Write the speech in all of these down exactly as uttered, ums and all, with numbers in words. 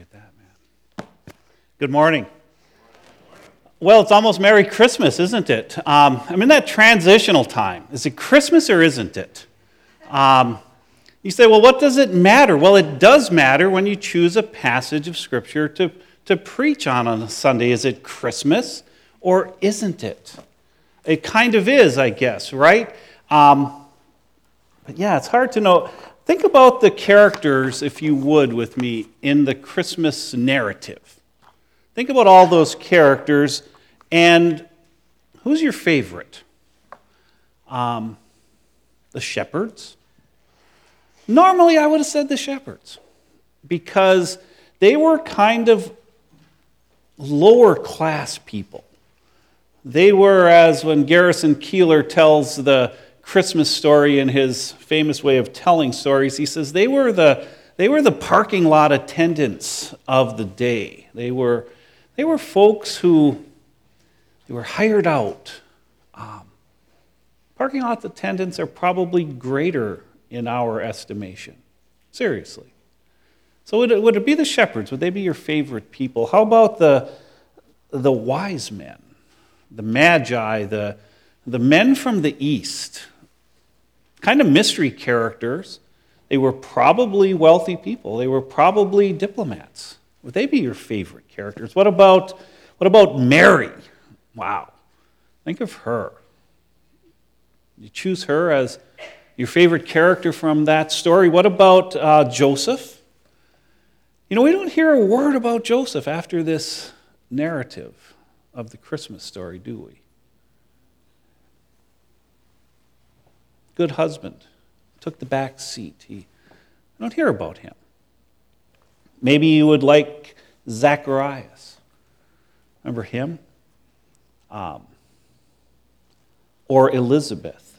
get that, man. Good morning. Well, it's almost Merry Christmas, isn't it? Um, I'm in that transitional time. Is it Christmas or isn't it? Um, you say, well, what does it matter? Well, it does matter when you choose a passage of Scripture to, to preach on on a Sunday. Is it Christmas or isn't it? It kind of is, I guess, right? Um, but yeah, it's hard to know. Think about the characters, if you would, with me, in the Christmas narrative. Think about all those characters, and who's your favorite? Um, the shepherds? Normally, I would have said the shepherds, because they were kind of lower class people. They were, as when Garrison Keillor tells the Christmas story in his famous way of telling stories, he says they were the they were the parking lot attendants of the day. They were they were folks who they were hired out. Um, parking lot attendants are probably greater in our estimation. Seriously. So would it, would it be the shepherds? Would they be your favorite people? How about the the wise men, the magi, the the men from the east? Kind of mystery characters. They were probably wealthy people. They were probably diplomats. Would they be your favorite characters? What about what about Mary? Wow. Think of her. You choose her as your favorite character from that story. What about uh, Joseph? You know, we don't hear a word about Joseph after this narrative of the Christmas story, do we? Good husband, took the back seat. He, I don't hear about him. Maybe you would like Zacharias. Remember him? Um, or Elizabeth.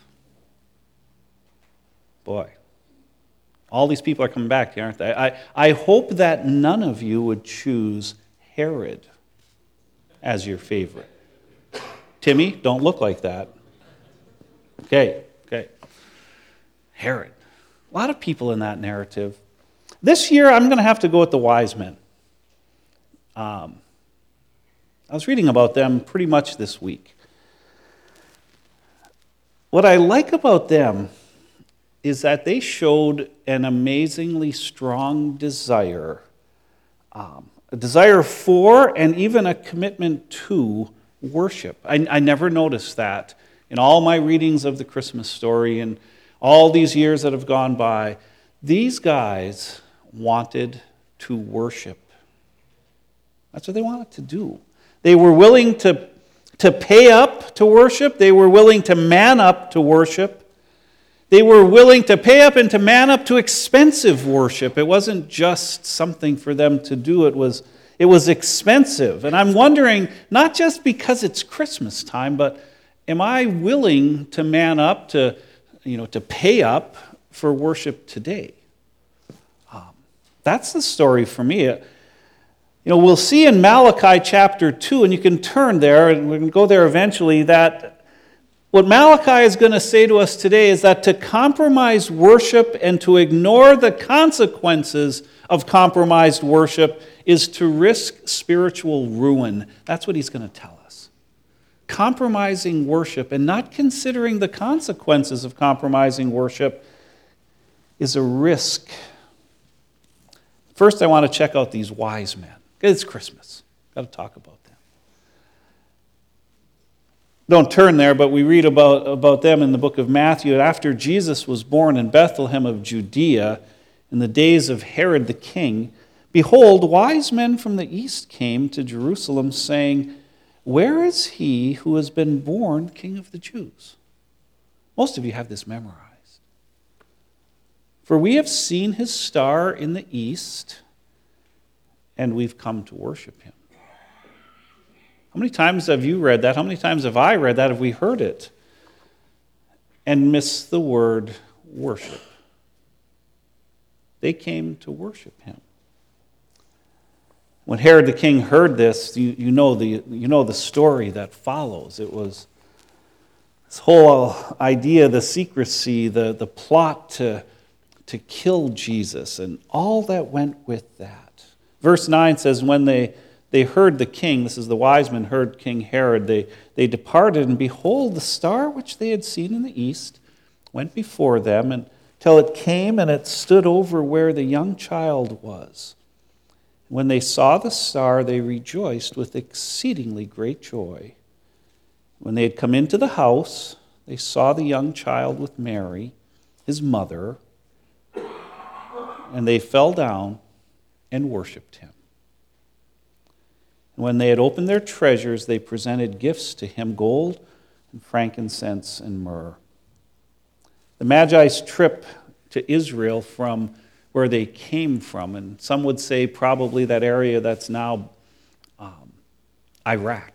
Boy, all these people are coming back here, aren't they? I, I hope that none of you would choose Herod as your favorite. Timmy, don't look like that. Okay, okay. Herod. A lot of people in that narrative. This year, I'm going to have to go with the wise men. Um, I was reading about them pretty much this week. What I like about them is that they showed an amazingly strong desire, um, a desire for and even a commitment to worship. I, I never noticed that in all my readings of the Christmas story and all these years that have gone by. These guys wanted to worship. That's what they wanted to do. They were willing to, to pay up to worship. They were willing to man up to worship. They were willing to pay up and to man up to expensive worship. It wasn't just something for them to do. It was, it was expensive. And I'm wondering, not just because it's Christmas time, but am I willing to man up to you know, to pay up for worship today? Um, that's the story for me. You know, we'll see in Malachi chapter two, and you can turn there, and we can go there eventually, that what Malachi is going to say to us today is that to compromise worship and to ignore the consequences of compromised worship is to risk spiritual ruin. That's what he's going to tell us. Compromising worship and not considering the consequences of compromising worship is a risk. First, I want to check out these wise men. It's Christmas. Got to talk about them. Don't turn there, but we read about, about them in the book of Matthew. After Jesus was born in Bethlehem of Judea in the days of Herod the king, behold, wise men from the east came to Jerusalem, saying, "Where is he who has been born King of the Jews?" Most of you have this memorized. "For we have seen his star in the east, and we've come to worship him." How many times have you read that? How many times have I read that? Have we heard it and missed the word worship? They came to worship him. When Herod the king heard this, you, you, know the, you know the story that follows. It was this whole idea, the secrecy, the, the plot to, to kill Jesus, and all that went with that. Verse nine says, when they, they heard the king, this is the wise men heard King Herod, they, they departed, and behold, the star which they had seen in the east went before them until it came and it stood over where the young child was. When they saw the star, they rejoiced with exceedingly great joy. When they had come into the house, they saw the young child with Mary, his mother, and they fell down and worshipped him. And when they had opened their treasures, they presented gifts to him, gold and frankincense and myrrh. The Magi's trip to Israel from where they came from, and some would say probably that area that's now um, Iraq,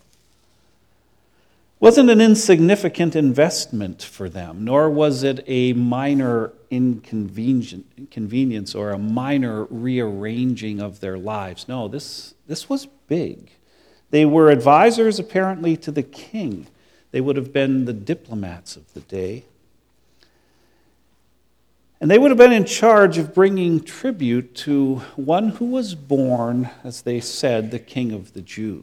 wasn't an insignificant investment for them, nor was it a minor inconvenience or a minor rearranging of their lives. No, this, this was big. They were advisors, apparently, to the king. They would have been the diplomats of the day. And they would have been in charge of bringing tribute to one who was born, as they said, the King of the Jews.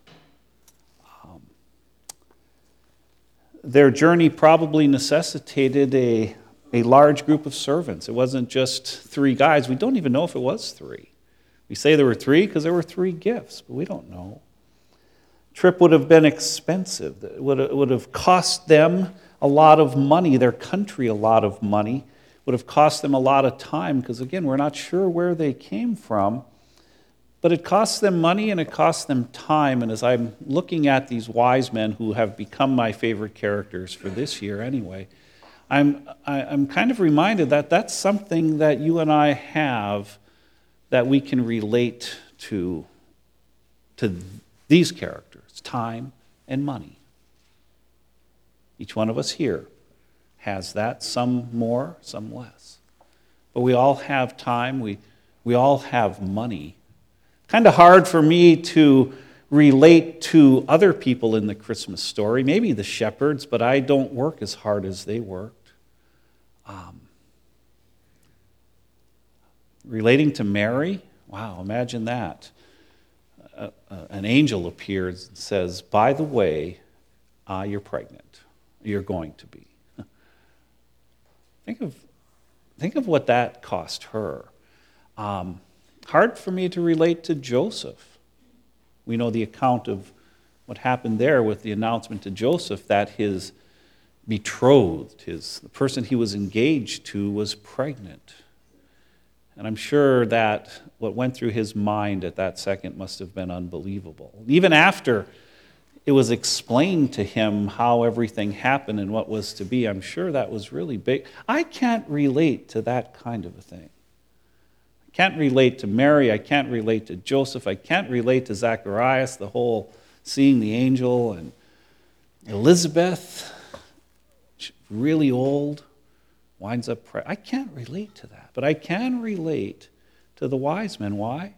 Their journey probably necessitated a, a large group of servants. It wasn't just three guys. We don't even know if it was three. We say there were three because there were three gifts, but we don't know. Trip would have been expensive. It would have, it would have cost them a lot of money, their country a lot of money. It would have cost them a lot of time because, again, we're not sure where they came from. But it costs them money and it costs them time. And as I'm looking at these wise men who have become my favorite characters for this year anyway, I'm, I, I'm kind of reminded that that's something that you and I have that we can relate to, to these characters, time and money. Each one of us here has that, some more, some less. But we all have time, we, we all have money. Kind of hard for me to relate to other people in the Christmas story, maybe the shepherds, but I don't work as hard as they worked. Um, relating to Mary, wow, imagine that. Uh, uh, an angel appears and says, by the way, uh, you're pregnant. You're going to be. think of, think of what that cost her. Um, Hard for me to relate to Joseph. We know the account of what happened there with the announcement to Joseph that his betrothed, his, the person he was engaged to, was pregnant. And I'm sure that what went through his mind at that second must have been unbelievable. Even after it was explained to him how everything happened and what was to be, I'm sure that was really big. I can't relate to that kind of a thing. I can't relate to Mary, I can't relate to Joseph, I can't relate to Zacharias, the whole seeing the angel, and Elizabeth, really old, winds up pregnant. I can't relate to that, but I can relate to the wise men. Why?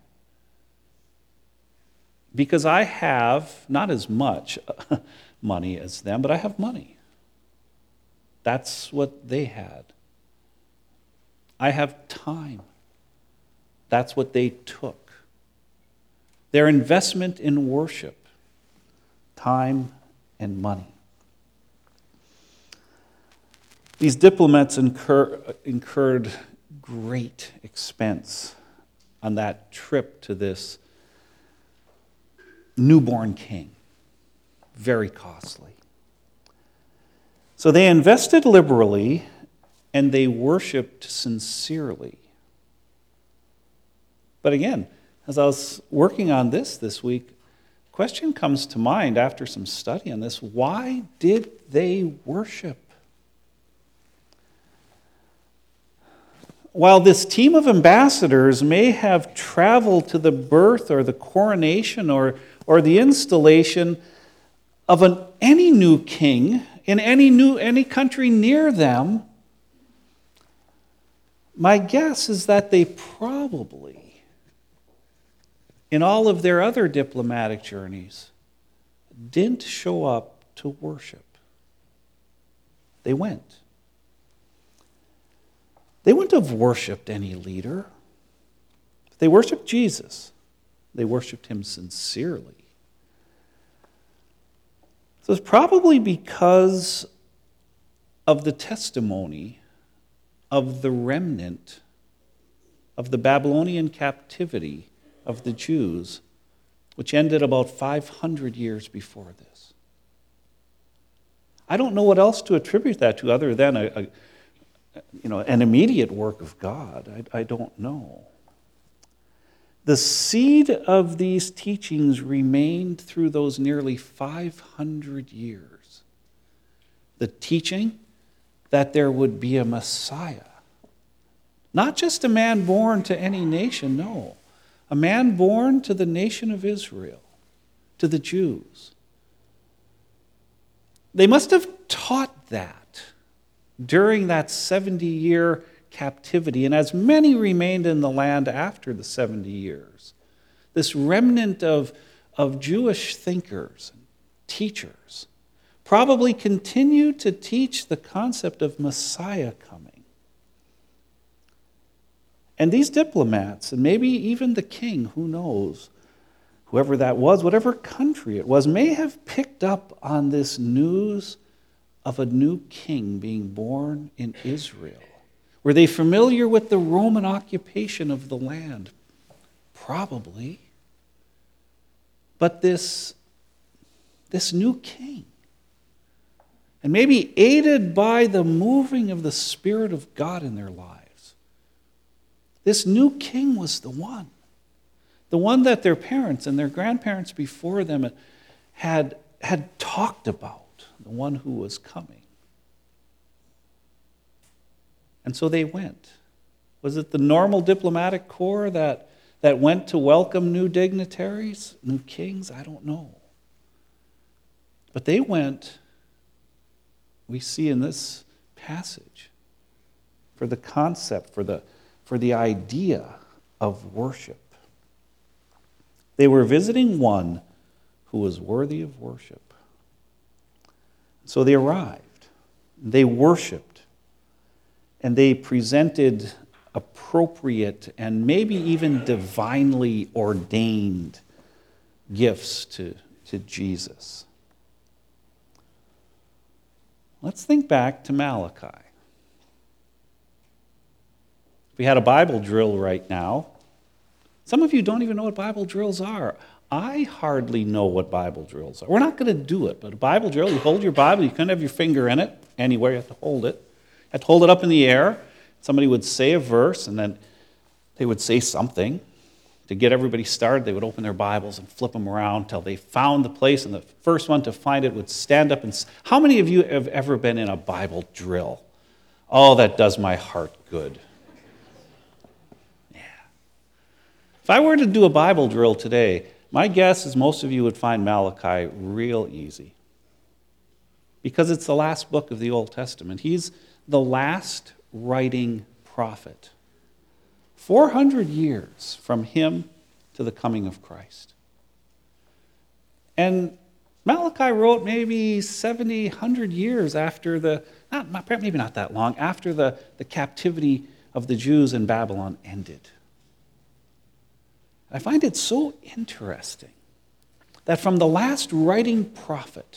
Because I have not as much money as them, but I have money. That's what they had. I have time. That's what they took. Their investment in worship, time and money. These diplomats incur, incurred great expense on that trip to this newborn king. Very costly. So they invested liberally and they worshiped sincerely. But again, as I was working on this this week, the question comes to mind after some study on this: why did they worship? While this team of ambassadors may have traveled to the birth or the coronation or, or the installation of an, any new king in any new any country near them, my guess is that they probably, in all of their other diplomatic journeys, didn't show up to worship. They went. They wouldn't have worshipped any leader. They worshiped Jesus. They worshiped him sincerely. So it's probably because of the testimony of the remnant of the Babylonian captivity of the Jews, which ended about five hundred years before this. I don't know what else to attribute that to other than a, a you know, an immediate work of God. I, I don't know. The seed of these teachings remained through those nearly five hundred years. The teaching that there would be a Messiah. Not just a man born to any nation, no. A man born to the nation of Israel, to the Jews. They must have taught that during that seventy-year captivity, and as many remained in the land after the seventy years. This remnant of, of Jewish thinkers and teachers probably continued to teach the concept of Messiah coming. And these diplomats, and maybe even the king, who knows, whoever that was, whatever country it was, may have picked up on this news of a new king being born in Israel. Were they familiar with the Roman occupation of the land? Probably. But this, this new king, and maybe aided by the moving of the Spirit of God in their lives, this new king was the one. The one that their parents and their grandparents before them had, had talked about, the one who was coming. And so they went. Was it the normal diplomatic corps that, that went to welcome new dignitaries, new kings? I don't know. But they went, we see in this passage, for the concept, for the, for the idea of worship. They were visiting one who was worthy of worship. So they arrived. They worshiped. And they presented appropriate and maybe even divinely ordained gifts to, to Jesus. Let's think back to Malachi. If we had a Bible drill right now, some of you don't even know what Bible drills are. I hardly know what Bible drills are. We're not going to do it, but a Bible drill, you hold your Bible, you couldn't have your finger in it anywhere, you have to hold it. You have to hold it up in the air. Somebody would say a verse, and then they would say something. To get everybody started, they would open their Bibles and flip them around until they found the place, and the first one to find it would stand up. And how many of you have ever been in a Bible drill? Oh, that does my heart good. If I were to do a Bible drill today, my guess is most of you would find Malachi real easy. Because it's the last book of the Old Testament. He's the last writing prophet. four hundred years from him to the coming of Christ. And Malachi wrote maybe seventy, one hundred years after the, not, maybe not that long, after the, the captivity of the Jews in Babylon ended. I find it so interesting that from the last writing prophet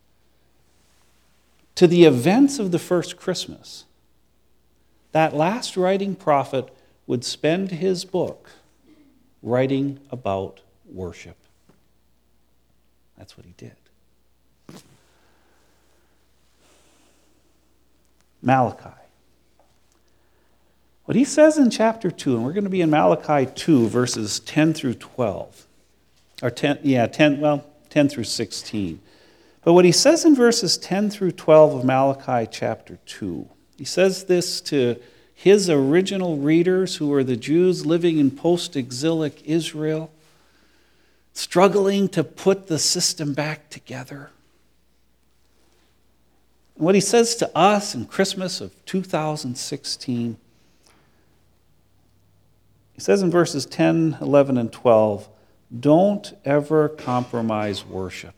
to the events of the first Christmas, that last writing prophet would spend his book writing about worship. That's what he did. Malachi. What he says in chapter two, and we're going to be in Malachi two, verses ten through twelve. Or ten, yeah, ten, well, ten through sixteen. But what he says in verses ten through twelve of Malachi chapter two, he says this to his original readers who were the Jews living in post-exilic Israel, struggling to put the system back together. And what he says to us in Christmas of two thousand sixteen, he says in verses ten, eleven, and twelve, don't ever compromise worship.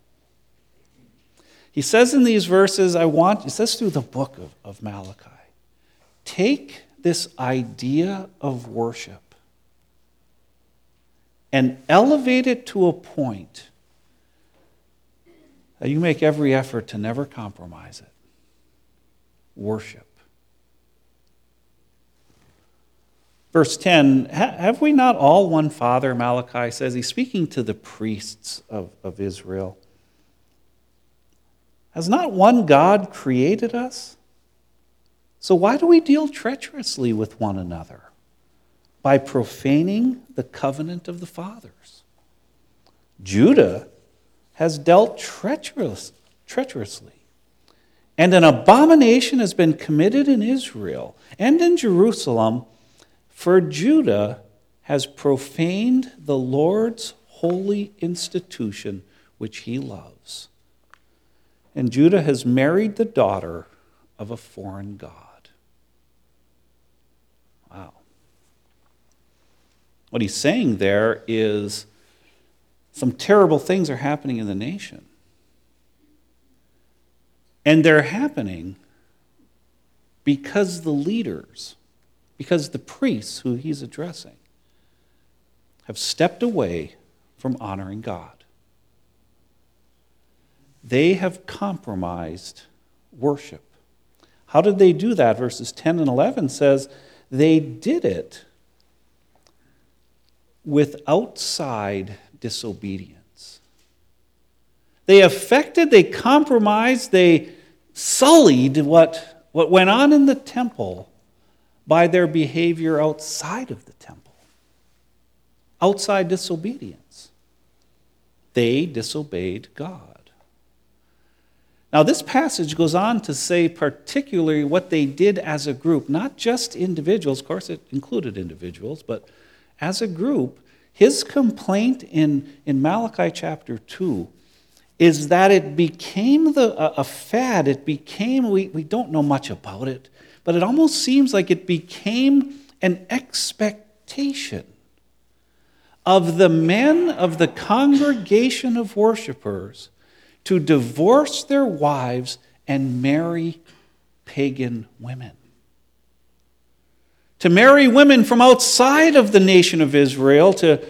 He says in these verses, I want, he says through the book of, of Malachi, take this idea of worship and elevate it to a point that you make every effort to never compromise it. Worship. Verse ten, have we not all one Father, Malachi says. He's speaking to the priests of, of Israel. Has not one God created us? So why do we deal treacherously with one another? By profaning the covenant of the fathers. Judah has dealt treacherous, treacherously. And an abomination has been committed in Israel and in Jerusalem, for Judah has profaned the Lord's holy institution which he loves. And Judah has married the daughter of a foreign god. Wow. What he's saying there is some terrible things are happening in the nation. And they're happening because the leaders, because the priests who he's addressing, have stepped away from honoring God. They have compromised worship. How did they do that? Verses ten and eleven says, they did it with outside disobedience. They affected, they compromised, they sullied what, what went on in the temple by their behavior outside of the temple. Outside disobedience. They disobeyed God. Now, this passage goes on to say particularly what they did as a group, not just individuals. Of course, it included individuals, but as a group, his complaint in, in Malachi chapter two is that it became the, a, a fad. It became, we, we don't know much about it, but it almost seems like it became an expectation of the men of the congregation of worshipers to divorce their wives and marry pagan women. To marry women from outside of the nation of Israel, to,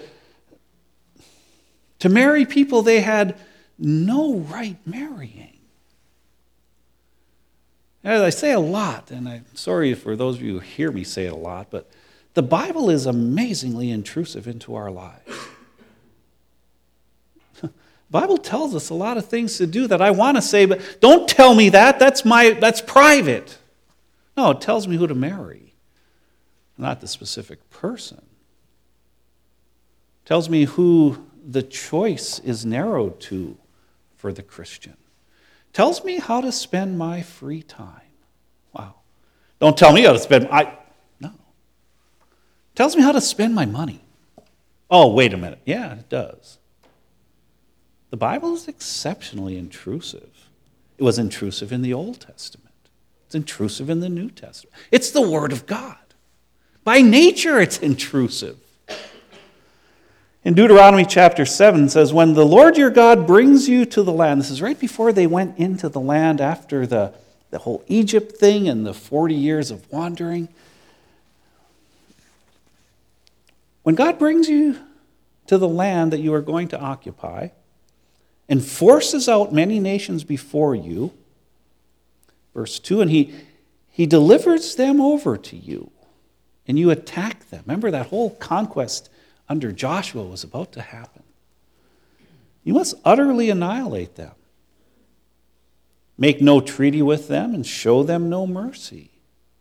to marry people they had no right marrying. As I say a lot, and I'm sorry for those of you who hear me say it a lot, but the Bible is amazingly intrusive into our lives. The Bible tells us a lot of things to do that I want to say, but don't tell me that. That's my that's private. No, it tells me who to marry, not the specific person. It tells me who the choice is narrowed to for the Christian. It tells me how to spend my free time. Wow. Don't tell me how to spend I no. It tells me how to spend my money. Oh, wait a minute. Yeah, it does. The Bible is exceptionally intrusive. It was intrusive in the Old Testament. It's intrusive in the New Testament. It's the Word of God. By nature, it's intrusive. In Deuteronomy chapter seven, it says, when the Lord your God brings you to the land, this is right before they went into the land after the, the whole Egypt thing and the forty years of wandering. When God brings you to the land that you are going to occupy, and forces out many nations before you. Verse two, and he, he delivers them over to you, and you attack them. Remember, that whole conquest under Joshua was about to happen. You must utterly annihilate them. Make no treaty with them, and show them no mercy.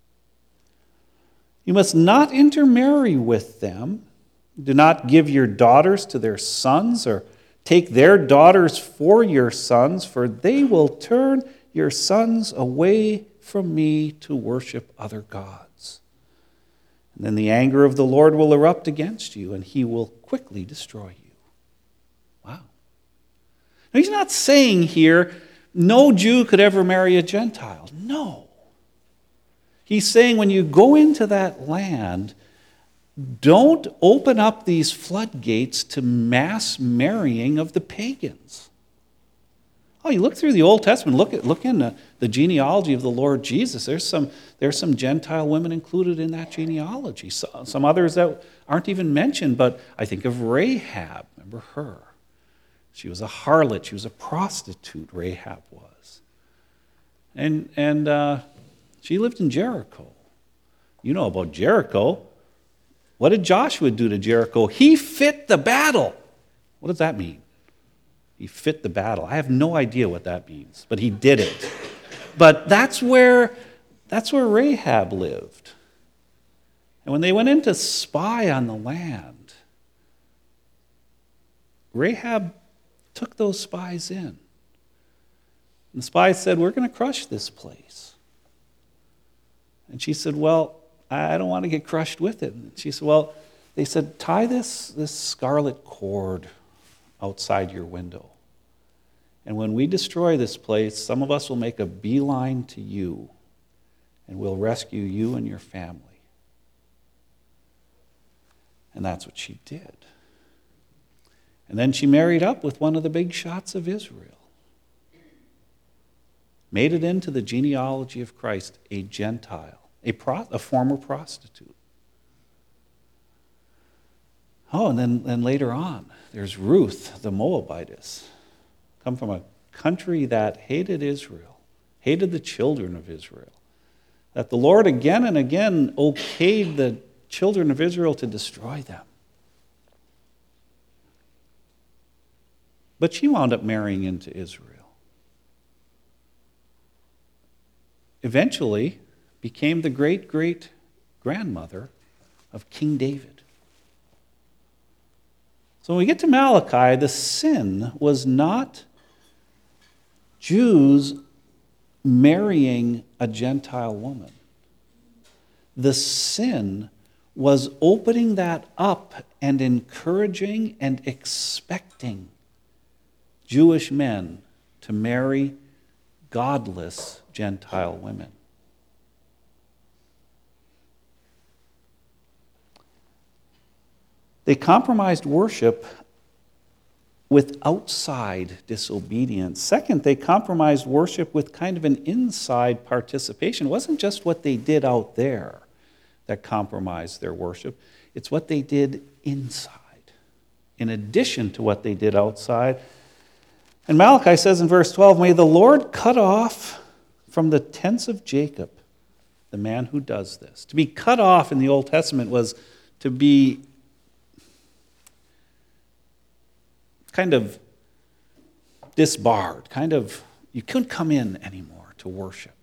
You must not intermarry with them. Do not give your daughters to their sons, or take their daughters for your sons, for they will turn your sons away from me to worship other gods. And then the anger of the Lord will erupt against you, and he will quickly destroy you. Wow. Now, he's not saying here no Jew could ever marry a Gentile. No. He's saying when you go into that land, don't open up these floodgates to mass marrying of the pagans. Oh, you look through the Old Testament, look at look in the, the genealogy of the Lord Jesus. There's some there's some Gentile women included in that genealogy. So, some others that aren't even mentioned, but I think of Rahab. Remember her? She was a harlot. She was a prostitute. Rahab was, and and uh, she lived in Jericho. You know about Jericho. What did Joshua do to Jericho? He fit the battle. What does that mean? He fit the battle. I have no idea what that means, but he did it. But that's where, that's where Rahab lived. And when they went in to spy on the land, Rahab took those spies in. And the spies said, we're going to crush this place. And she said, well, I don't want to get crushed with it. And she said, well, they said, tie this, this scarlet cord outside your window. And when we destroy this place, some of us will make a beeline to you, and we'll rescue you and your family. And that's what she did. And then she married up with one of the big shots of Israel. Made it into the genealogy of Christ, a Gentile, a, pro, a former prostitute. Oh, and then and later on, there's Ruth, the Moabitess, come from a country that hated Israel, hated the children of Israel, that the Lord again and again okayed the children of Israel to destroy them. But she wound up marrying into Israel. Eventually became the great-great-grandmother of King David. So when we get to Malachi, the sin was not Jews marrying a Gentile woman. The sin was opening that up and encouraging and expecting Jewish men to marry godless Gentile women. They compromised worship with outside disobedience. Second, they compromised worship with kind of an inside participation. It wasn't just what they did out there that compromised their worship. It's what they did inside, in addition to what they did outside. And Malachi says in verse twelve, may the Lord cut off from the tents of Jacob the man who does this. To be cut off in the Old Testament was to be kind of disbarred, kind of, you couldn't come in anymore to worship.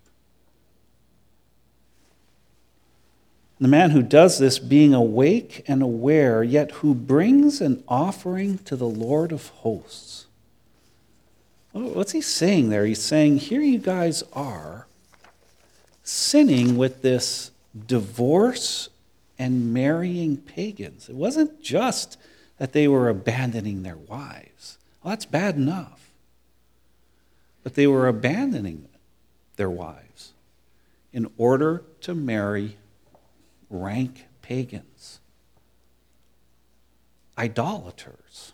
The man who does this, being awake and aware, yet who brings an offering to the Lord of hosts. What's he saying there? He's saying, here you guys are sinning with this divorce and marrying pagans. It wasn't just that they were abandoning their wives. Well, that's bad enough. But they were abandoning their wives in order to marry rank pagans, idolaters.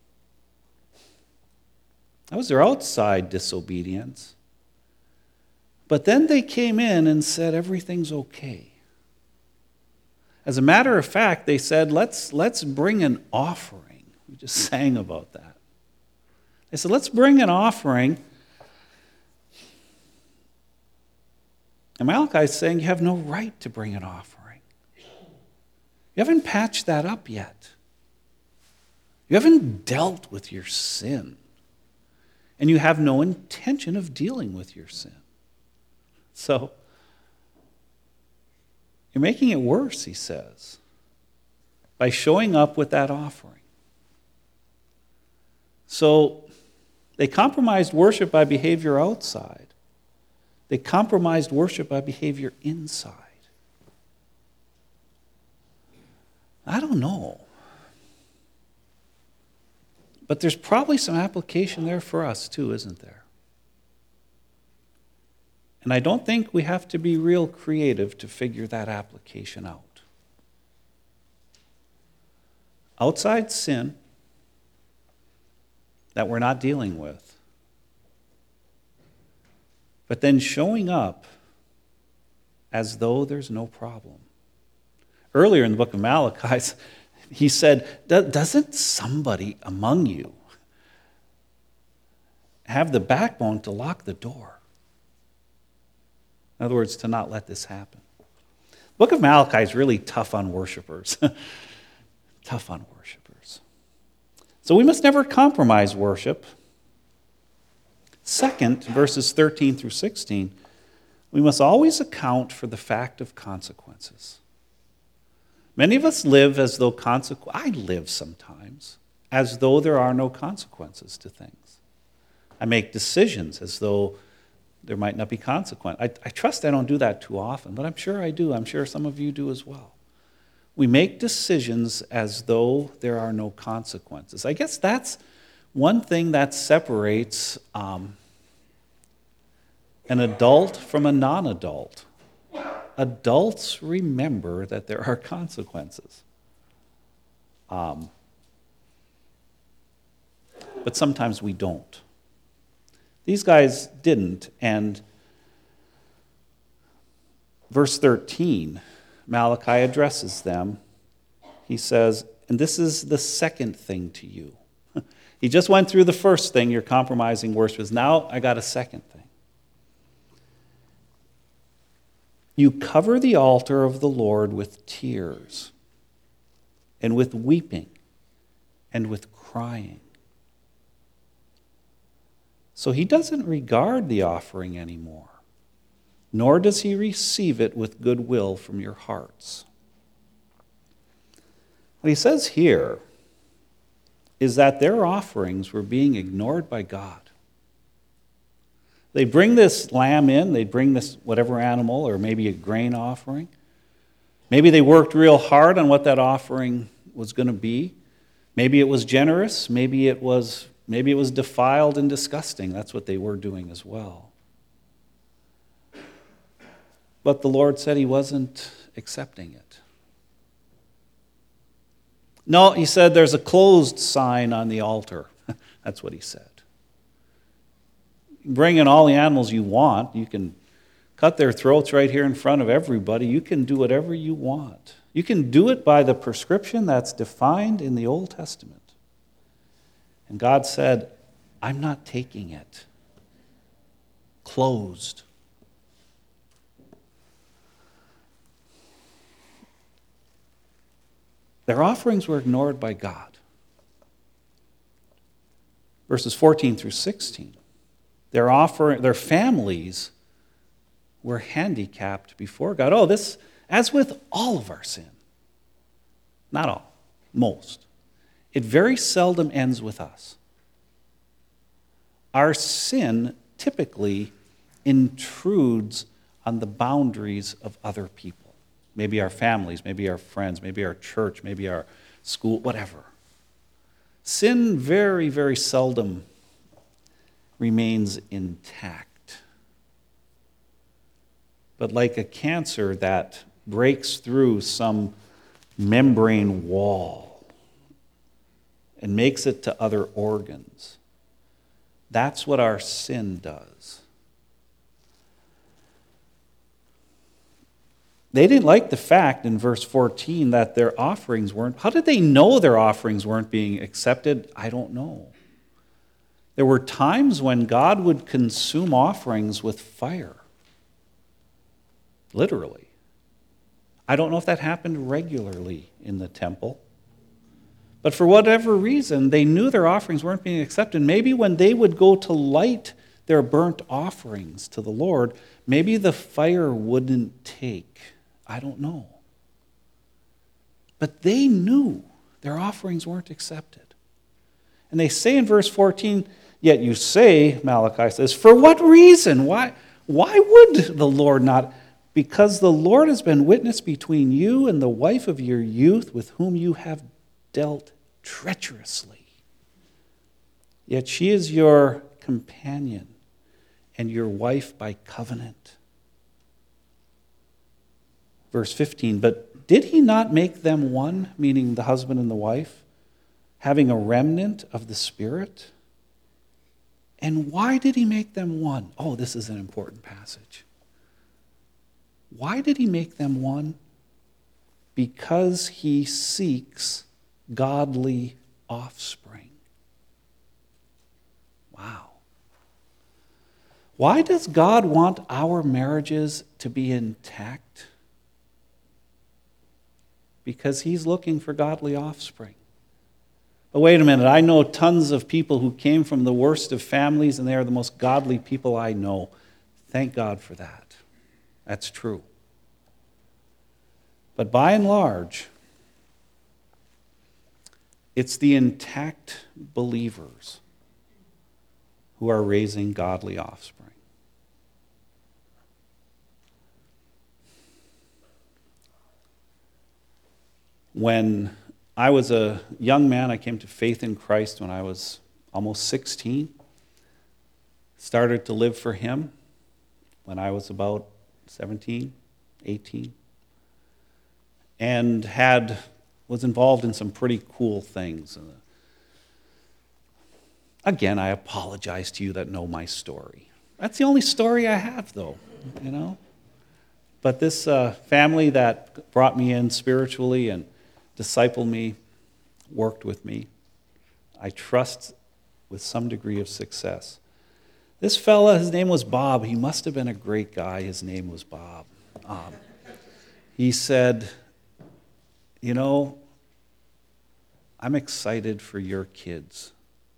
That was their outside disobedience. But then they came in and said everything's okay. As a matter of fact, they said, let's, let's bring an offering. We just sang about that. They said, let's bring an offering. And Malachi is saying you have no right to bring an offering. You haven't patched that up yet. You haven't dealt with your sin. And you have no intention of dealing with your sin. So, you're making it worse, he says, by showing up with that offering. So, they compromised worship by behavior outside. They compromised worship by behavior inside. I don't know. But there's probably some application there for us too, isn't there? And I don't think we have to be real creative to figure that application out. Outside sin that we're not dealing with but then showing up as though there's no problem. Earlier in the book of Malachi, he said, doesn't somebody among you have the backbone to lock the door? In other words, to not let this happen. The book of Malachi is really tough on worshipers. Tough on worshipers. So we must never compromise worship. Second, verses thirteen through sixteen, we must always account for the fact of consequences. Many of us live as though consequ- I live sometimes as though there are no consequences to things. I make decisions as though there might not be consequence. I, I trust I don't do that too often, but I'm sure I do. I'm sure some of you do as well. We make decisions as though there are no consequences. I guess that's one thing that separates um, an adult from a non-adult. Adults remember that there are consequences. Um, but sometimes we don't. These guys didn't, and verse thirteen, Malachi addresses them. He says, and this is the second thing to you. He just went through the first thing, your compromising worship. Now I got a second thing. You cover the altar of the Lord with tears, and with weeping, and with crying. So he doesn't regard the offering anymore, nor does he receive it with goodwill from your hearts. What he says here is that their offerings were being ignored by God. They bring this lamb in, they bring this whatever animal, or maybe a grain offering. Maybe they worked real hard on what that offering was going to be. Maybe it was generous, maybe it was maybe it was defiled and disgusting. That's what they were doing as well. But the Lord said he wasn't accepting it. No, he said there's a closed sign on the altar. That's what he said. Bring in all the animals you want. You can cut their throats right here in front of everybody. You can do whatever you want. You can do it by the prescription that's defined in the Old Testament. And God said, I'm not taking it. Closed. Their offerings were ignored by God. Verses fourteen through sixteen. Their offering, their families were handicapped before God. Oh, this, as with all of our sin, not all, most, it very seldom ends with us. Our sin typically intrudes on the boundaries of other people. Maybe our families, maybe our friends, maybe our church, maybe our school, whatever. Sin very, very seldom remains intact. But like a cancer that breaks through some membrane wall and makes it to other organs, that's what our sin does. They didn't like the fact in verse fourteen that their offerings weren't. How did they know their offerings weren't being accepted? I don't know. There were times when God would consume offerings with fire. Literally. I don't know if that happened regularly in the temple. But for whatever reason, they knew their offerings weren't being accepted. Maybe when they would go to light their burnt offerings to the Lord, maybe the fire wouldn't take. I don't know. But they knew their offerings weren't accepted. And they say in verse fourteen, yet you say, Malachi says, for what reason? Why, why would the Lord not? Because the Lord has been witness between you and the wife of your youth with whom you have dealt treacherously. Yet she is your companion and your wife by covenant. Verse fifteen, but did he not make them one, meaning the husband and the wife, having a remnant of the Spirit? And why did he make them one? Oh, this is an important passage. Why did he make them one? Because he seeks godly offspring. Wow. Why does God want our marriages to be intact? Because he's looking for godly offspring. But wait a minute, I know tons of people who came from the worst of families, and they are the most godly people I know. Thank God for that. That's true. But by and large, it's the intact believers who are raising godly offspring. When I was a young man, I came to faith in Christ when I was almost sixteen. Started to live for him when I was about seventeen, eighteen. And had was involved in some pretty cool things. Again, I apologize to you that know my story. That's the only story I have, though, you know. But this uh, family that brought me in spiritually and discipled me, worked with me, I trust with some degree of success. This fella, his name was Bob. He must have been a great guy. His name was Bob. Um, he said, you know, I'm excited for your kids.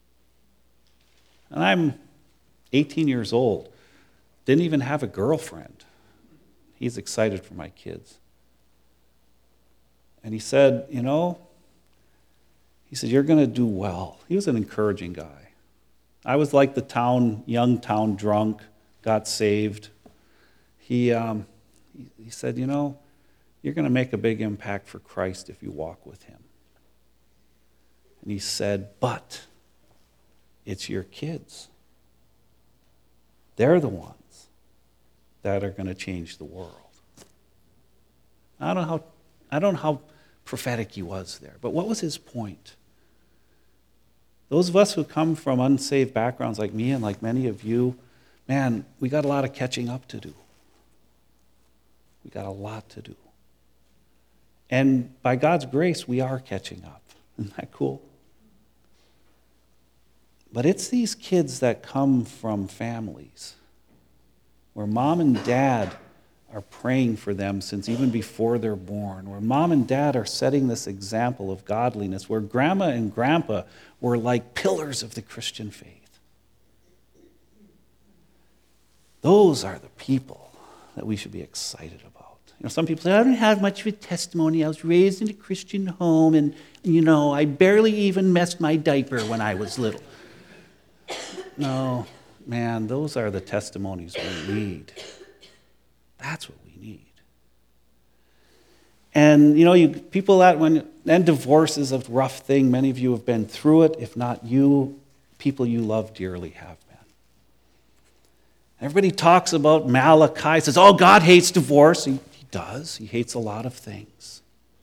And I'm eighteen years old. Didn't even have a girlfriend. He's excited for my kids. And he said, you know, he said, you're going to do well. He was an encouraging guy. I was like the town, young town drunk, got saved. He, um, he, he said, you know, you're going to make a big impact for Christ if you walk with him. And he said, but it's your kids. They're the ones that are going to change the world. I don't know how, I don't know how prophetic he was there, but what was his point? Those of us who come from unsaved backgrounds like me and like many of you, man, we got a lot of catching up to do. We got a lot to do. And by God's grace, we are catching up. Isn't that cool? But it's these kids that come from families where mom and dad are praying for them since even before they're born, where mom and dad are setting this example of godliness, where grandma and grandpa were like pillars of the Christian faith. Those are the people that we should be excited about. You know, some people say, I don't have much of a testimony. I was raised in a Christian home, and, you know, I barely even messed my diaper when I was little. No, man, those are the testimonies we need. That's what we need. And, you know, you people that when, and divorce is a rough thing. Many of you have been through it. If not you, people you love dearly have been. Everybody talks about Malachi, says, oh, God hates divorce. He, he does. He hates a lot of things.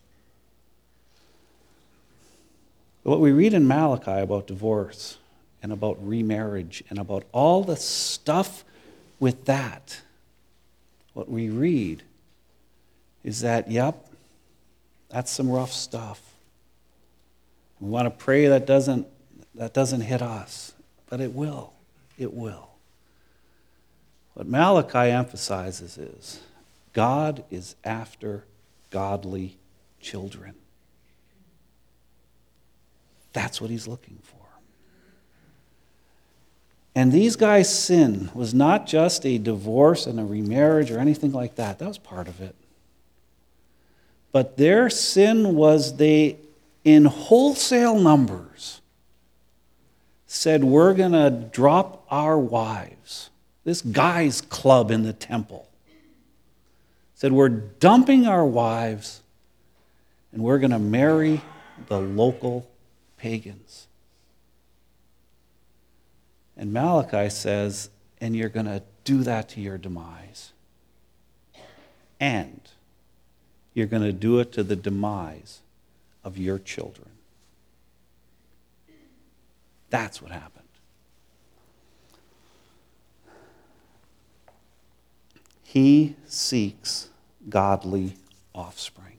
But what we read in Malachi about divorce and about remarriage and about all the stuff with that, what we read is that, yep, that's some rough stuff. We want to pray that doesn't, that doesn't hit us, but it will. It will. What Malachi emphasizes is God is after godly children. That's what he's looking for. And these guys' sin was not just a divorce and a remarriage or anything like that. That was part of it. But their sin was they, in wholesale numbers, said, we're going to drop our wives. This guys' club in the temple said, we're dumping our wives and we're going to marry the local pagans. And Malachi says, and you're going to do that to your demise. And you're going to do it to the demise of your children. That's what happened. He seeks godly offspring.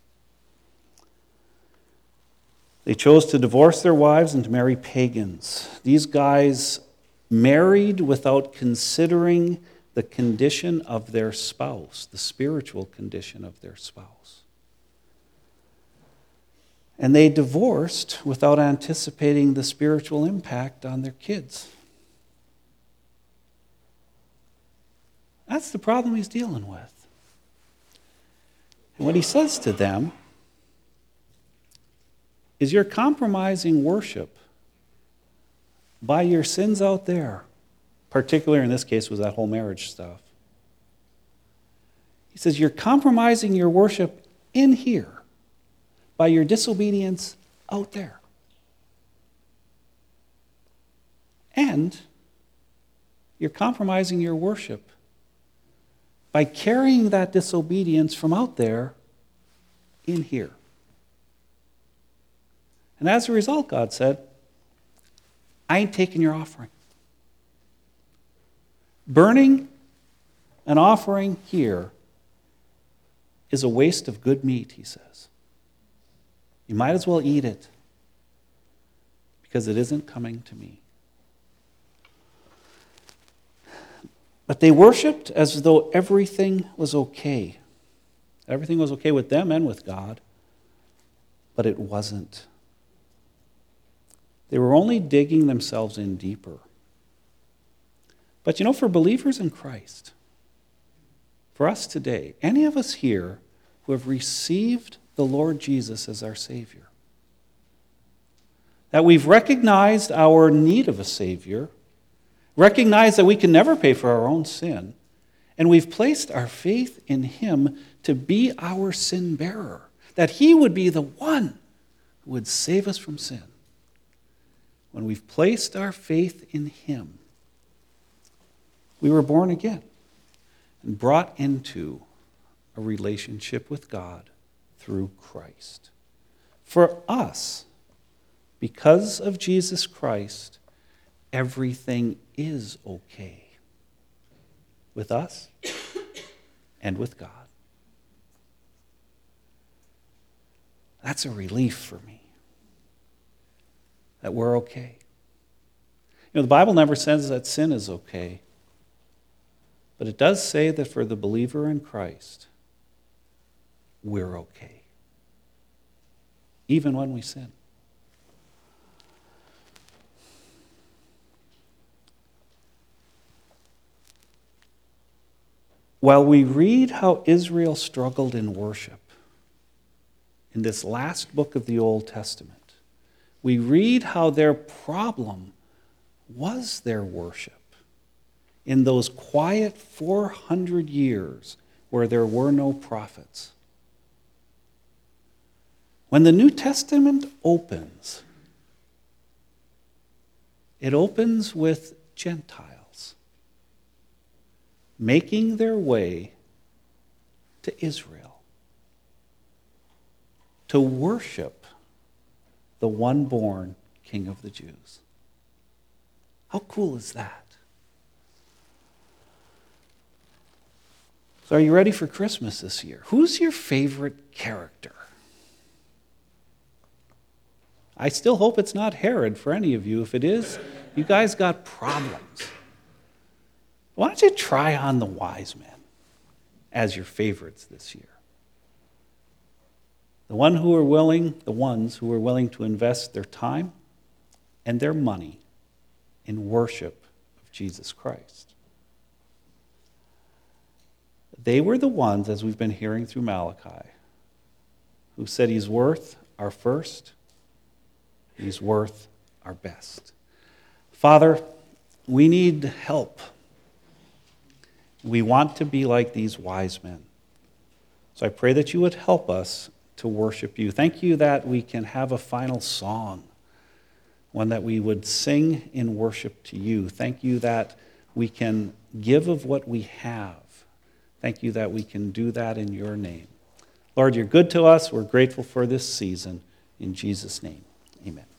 They chose to divorce their wives and to marry pagans. These guys married without considering the condition of their spouse, the spiritual condition of their spouse. And they divorced without anticipating the spiritual impact on their kids. That's the problem he's dealing with. And what he says to them is, you're compromising worship by your sins out there. Particularly in this case was that whole marriage stuff. He says, you're compromising your worship in here by your disobedience out there. And you're compromising your worship by carrying that disobedience from out there in here. And as a result, God said, I ain't taking your offering. Burning an offering here is a waste of good meat, he says. You might as well eat it because it isn't coming to me. But they worshiped as though everything was okay. Everything was okay with them and with God, but it wasn't. They were only digging themselves in deeper. But you know, for believers in Christ, for us today, any of us here who have received the Lord Jesus as our Savior, that we've recognized our need of a Savior, recognized that we can never pay for our own sin, and we've placed our faith in Him to be our sin bearer, that He would be the one who would save us from sin. When we've placed our faith in Him, we were born again and brought into a relationship with God through Christ. For us, because of Jesus Christ, everything is okay with us and with God. That's a relief for me, that we're okay. You know, the Bible never says that sin is okay, but it does say that for the believer in Christ, we're okay, even when we sin. While we read how Israel struggled in worship in this last book of the Old Testament, we read how their problem was their worship in those quiet four hundred years where there were no prophets. When the New Testament opens, it opens with Gentiles making their way to Israel to worship the one born King of the Jews. How cool is that? So are you ready for Christmas this year? Who's your favorite character? I still hope it's not Herod for any of you. If it is, you guys got problems. Why don't you try on the wise men as your favorites this year? The one who are willing, the ones who are willing to invest their time and their money in worship of Jesus Christ. They were the ones, as we've been hearing through Malachi, who said he's worth our first, he's worth our best. Father, we need help. We want to be like these wise men. So I pray that you would help us to worship you. Thank you that we can have a final song, one that we would sing in worship to you. Thank you that we can give of what we have. Thank you that we can do that in your name. Lord, you're good to us. We're grateful for this season. In Jesus' name, amen.